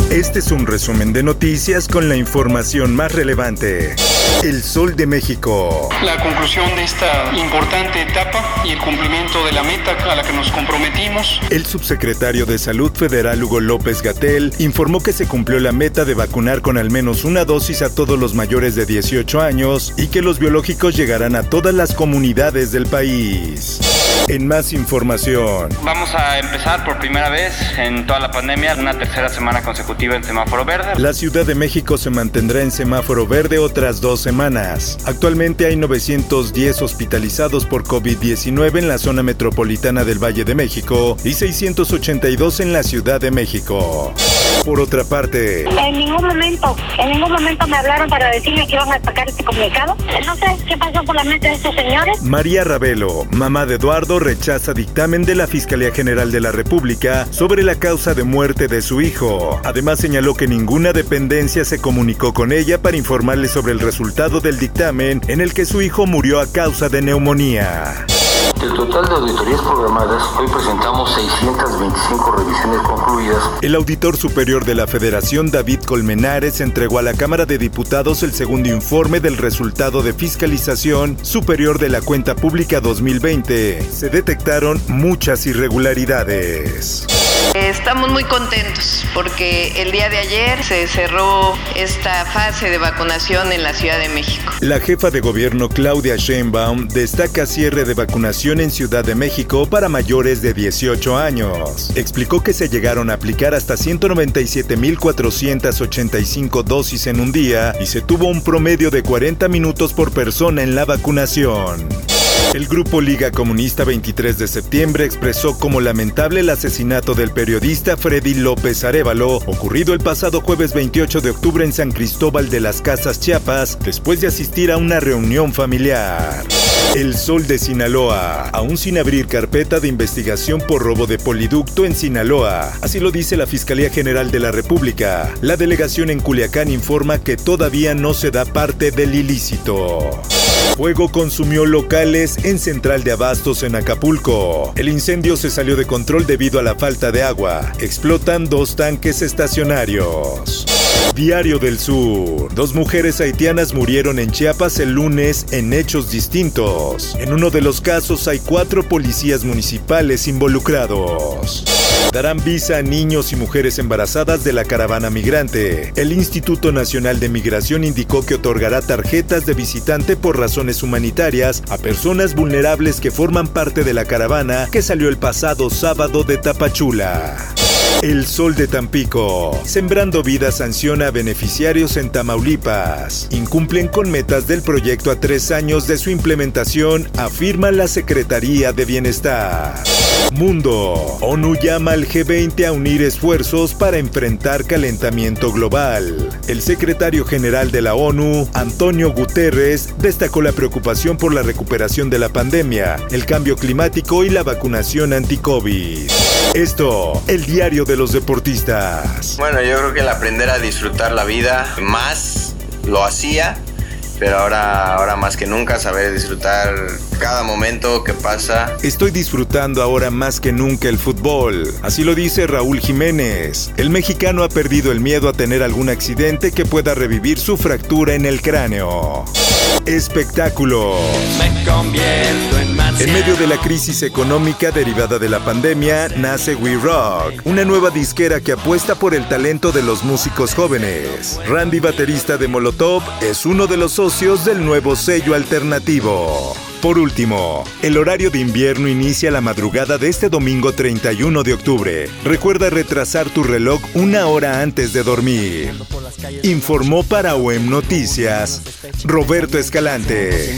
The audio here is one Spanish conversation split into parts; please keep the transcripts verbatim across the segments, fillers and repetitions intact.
Este es un resumen de noticias con la información más relevante. El Sol de México. La conclusión de esta importante etapa y el cumplimiento de la meta a la que nos comprometimos. El subsecretario de Salud Federal Hugo López-Gatell informó que se cumplió la meta de vacunar con al menos una dosis a todos los mayores de dieciocho años y que los biológicos llegarán a todas las comunidades del país. En más información. Vamos a empezar por primera vez en toda la pandemia una tercera semana consecutiva en semáforo verde. La Ciudad de México se mantendrá en semáforo verde otras dos semanas. Actualmente hay novecientos diez hospitalizados por COVID diecinueve en la zona metropolitana del Valle de México y seiscientos ochenta y dos en la Ciudad de México. Por otra parte, en ningún momento, en ningún momento me hablaron para decirme que iban a sacar este comunicado. No sé qué pasó por la mente de estos señores. María Ravelo, mamá de Eduardo, rechaza dictamen de la Fiscalía General de la República sobre la causa de muerte de su hijo. Además señaló que ninguna dependencia se comunicó con ella para informarle sobre el resultado del dictamen en el que su hijo murió a causa de neumonía. Del total de auditorías programadas, hoy presentamos seiscientas veinticinco revisiones concluidas. El auditor superior de la Federación, David Colmenares, entregó a la Cámara de Diputados el segundo informe del resultado de fiscalización superior de la cuenta pública dos mil veinte. Se detectaron muchas irregularidades. Estamos muy contentos porque el día de ayer se cerró esta fase de vacunación en la Ciudad de México. La jefa de gobierno Claudia Sheinbaum destaca cierre de vacunación en Ciudad de México para mayores de dieciocho años. Explicó que se llegaron a aplicar hasta ciento noventa y siete mil cuatrocientas ochenta y cinco dosis en un día y se tuvo un promedio de cuarenta minutos por persona en la vacunación. El grupo Liga Comunista veintitrés de septiembre expresó como lamentable el asesinato del periodista Freddy López Arévalo, ocurrido el pasado jueves veintiocho de octubre en San Cristóbal de las Casas, Chiapas, después de asistir a una reunión familiar. El Sol de Sinaloa, aún sin abrir carpeta de investigación por robo de poliducto en Sinaloa. Así lo dice la Fiscalía General de la República. La delegación en Culiacán informa que todavía no se da parte del ilícito. Fuego consumió locales en Central de Abastos en Acapulco. El incendio se salió de control debido a la falta de agua. Explotan dos tanques estacionarios. Diario del Sur. Dos mujeres haitianas murieron en Chiapas el lunes en hechos distintos. En uno de los casos hay cuatro policías municipales involucrados. Darán visa a niños y mujeres embarazadas de la caravana migrante. El Instituto Nacional de Migración indicó que otorgará tarjetas de visitante por razones humanitarias a personas vulnerables que forman parte de la caravana que salió el pasado sábado de Tapachula. El Sol de Tampico. Sembrando Vida sanciona a beneficiarios en Tamaulipas. Incumplen con metas del proyecto a tres años de su implementación, afirma la Secretaría de Bienestar. Mundo. ONU llama al G veinte a unir esfuerzos para enfrentar calentamiento global. El secretario general de la ONU, Antonio Guterres, destacó la preocupación por la recuperación de la pandemia, el cambio climático y la vacunación anti-COVID. Esto, el diario de los deportistas. Bueno, yo creo que el aprender a disfrutar la vida más lo hacía, pero ahora, ahora más que nunca saber disfrutar cada momento que pasa. Estoy disfrutando ahora más que nunca el fútbol. Así lo dice Raúl Jiménez. El mexicano ha perdido el miedo a tener algún accidente que pueda revivir su fractura en el cráneo. Espectáculos. Me convierto en marciano. En medio de la crisis económica derivada de la pandemia, nace We Rock, una nueva disquera que apuesta por el talento de los músicos jóvenes. Randy, baterista de Molotov, es uno de los socios del nuevo sello alternativo. Por último, el horario de invierno inicia la madrugada de este domingo treinta y uno de octubre. Recuerda retrasar tu reloj una hora antes de dormir. Informó para O E M Noticias, Roberto Escalante.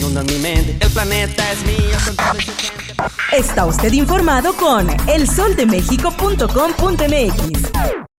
Está usted informado con el sol de méxico punto com punto m x.